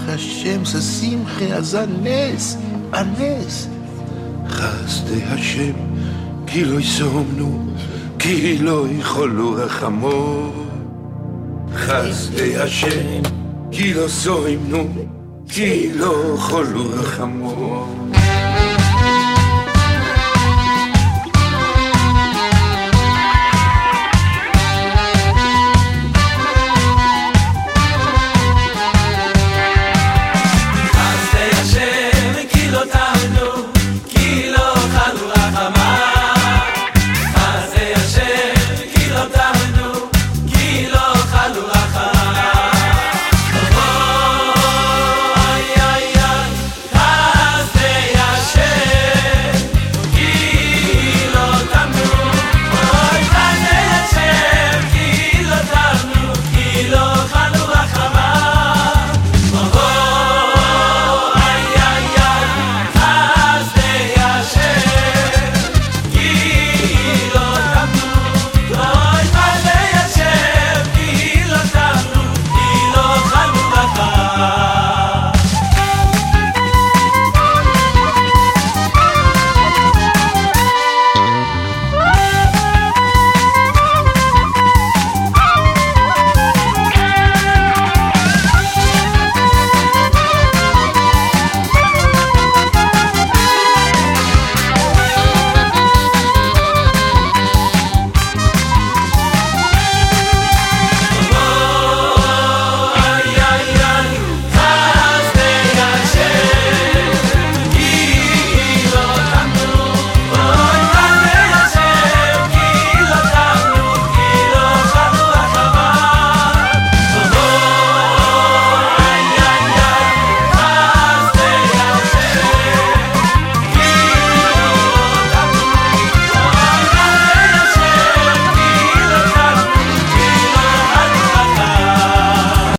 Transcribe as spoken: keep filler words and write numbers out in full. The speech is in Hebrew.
השם זה שמחה, אז הנס, הנס. חסדי השם, כי לא יסומנו, כי לא יכולו רחמו. חסדי השם, כי לא סוימנו, כי לא יכולו רחמו.